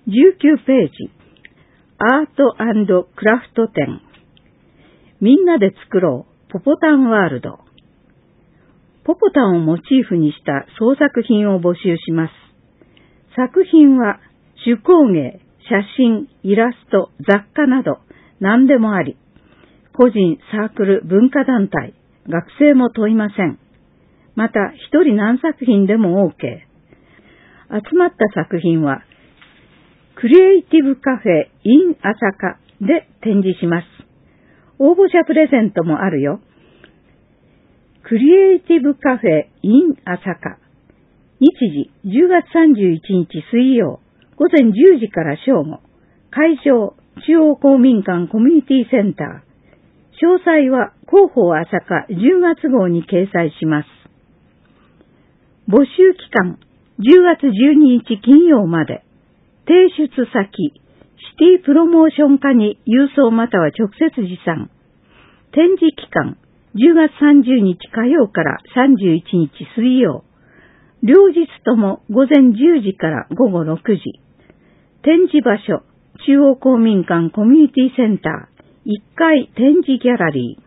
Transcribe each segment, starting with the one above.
19ページ、アート&クラフト展。みんなで作ろう、ポポタンワールド。ポポタンをモチーフにした創作品を募集します。作品は手工芸、写真、イラスト、雑貨など何でもあり、個人、サークル、文化団体、学生も問いません。また一人何作品でも OK。集まった作品はクリエイティブカフェ in 朝霞で展示します。応募者プレゼントもあるよ。クリエイティブカフェ in 朝霞。日時10月31日水曜午前10時から正午。会場中央公民館コミュニティセンター。詳細は広報朝霞10月号に掲載します。募集期間10月12日金曜まで。提出先シティプロモーション課に郵送または直接持参。展示期間10月30日火曜から31日水曜。両日とも午前10時から午後6時。展示場所中央公民館コミュニティセンター1階展示ギャラリー。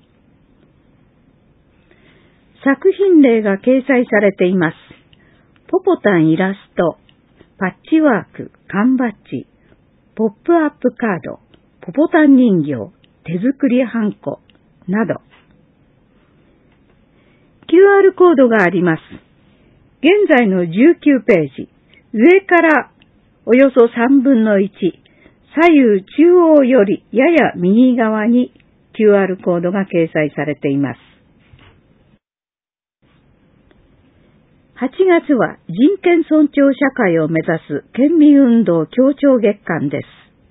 作品例が掲載されています。ポポタンイラスト、パッチワーク、缶バッジ、ポップアップカード、ポポタン人形、手作りハンコなど。QR コードがあります。現在の19ページ、上からおよそ3分の1、左右中央よりやや右側に QR コードが掲載されています。8月は人権尊重社会を目指す県民運動協調月間です。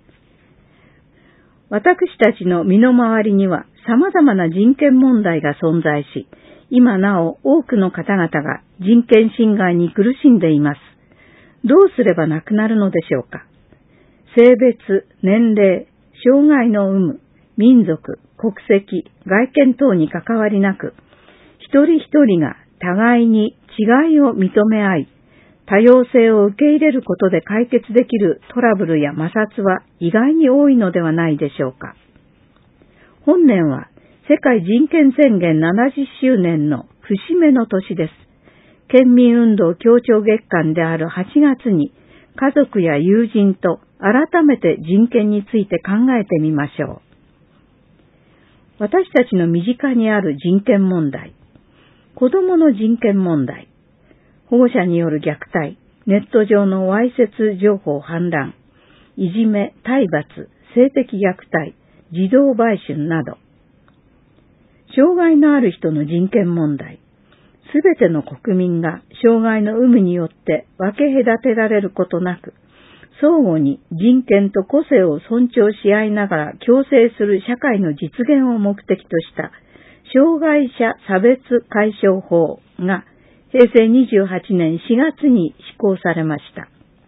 私たちの身の回りには様々な人権問題が存在し、今なお多くの方々が人権侵害に苦しんでいます。どうすればなくなるのでしょうか。性別、年齢、障害の有無、民族、国籍、外見等に関わりなく、一人一人が互いに違いを認め合い、多様性を受け入れることで解決できるトラブルや摩擦は意外に多いのではないでしょうか。本年は世界人権宣言70周年の節目の年です。県民運動協調月間である8月に家族や友人と改めて人権について考えてみましょう。私たちの身近にある人権問題。子供の人権問題、保護者による虐待、ネット上のわいせつ情報氾濫、いじめ、体罰、性的虐待、児童売春など、障害のある人の人権問題、すべての国民が障害の有無によって分け隔てられることなく、相互に人権と個性を尊重し合いながら共生する社会の実現を目的とした障害者差別解消法が平成28年4月に施行されました。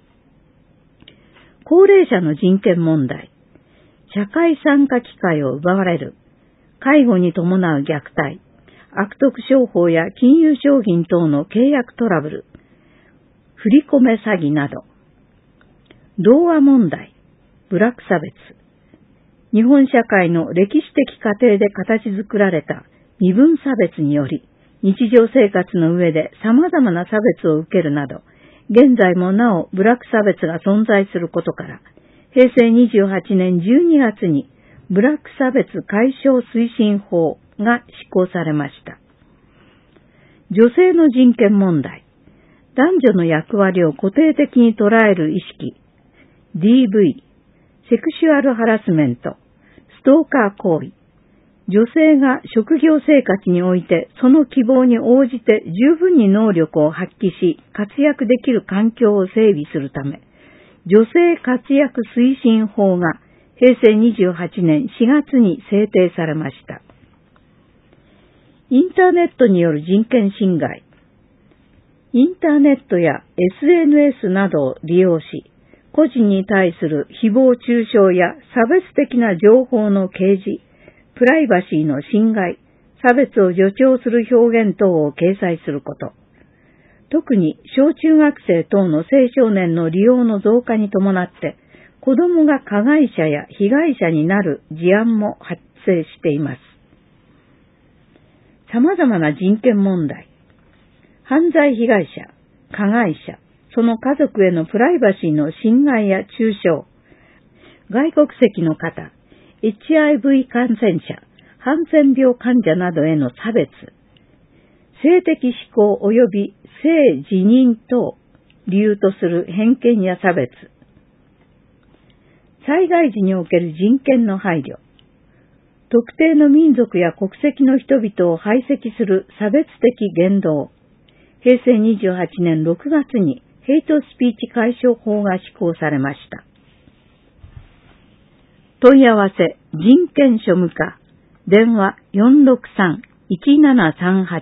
高齢者の人権問題、社会参加機会を奪われる、介護に伴う虐待、悪徳商法や金融商品等の契約トラブル、振り込め詐欺など、童話問題、ブラック差別、日本社会の歴史的過程で形作られた身分差別により、日常生活の上で様々な差別を受けるなど、現在もなおブラック差別が存在することから、平成28年12月にブラック差別解消推進法が施行されました。女性の人権問題、男女の役割を固定的に捉える意識、DV、セクシュアルハラスメント、ストーカー行為、女性が職業生活においてその希望に応じて十分に能力を発揮し活躍できる環境を整備するため、女性活躍推進法が平成28年4月に制定されました。インターネットによる人権侵害。インターネットや SNS などを利用し、個人に対する誹謗中傷や差別的な情報の掲示、プライバシーの侵害、差別を助長する表現等を掲載すること。 特に小中学生等の青少年の利用の増加に伴って、子供が加害者や被害者になる事案も発生しています。様々な人権問題、犯罪被害者、加害者、その家族へのプライバシーの侵害や中傷、外国籍の方、HIV 感染者、ハンセン病患者などへの差別、性的指向及び性自認等理由とする偏見や差別、災害時における人権の配慮、特定の民族や国籍の人々を排斥する差別的言動、平成28年6月にヘイトスピーチ解消法が施行されました。問い合わせ、人権庶務課、電話 463-1738。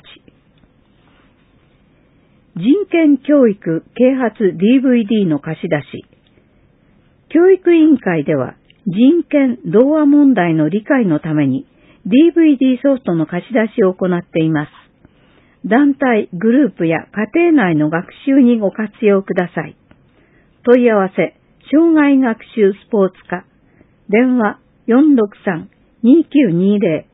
人権教育啓発 DVD の貸し出し。教育委員会では人権童話問題の理解のために DVD ソフトの貸し出しを行っています。団体、グループや家庭内の学習にご活用ください。問い合わせ、障害学習スポーツ課、電話 463-2920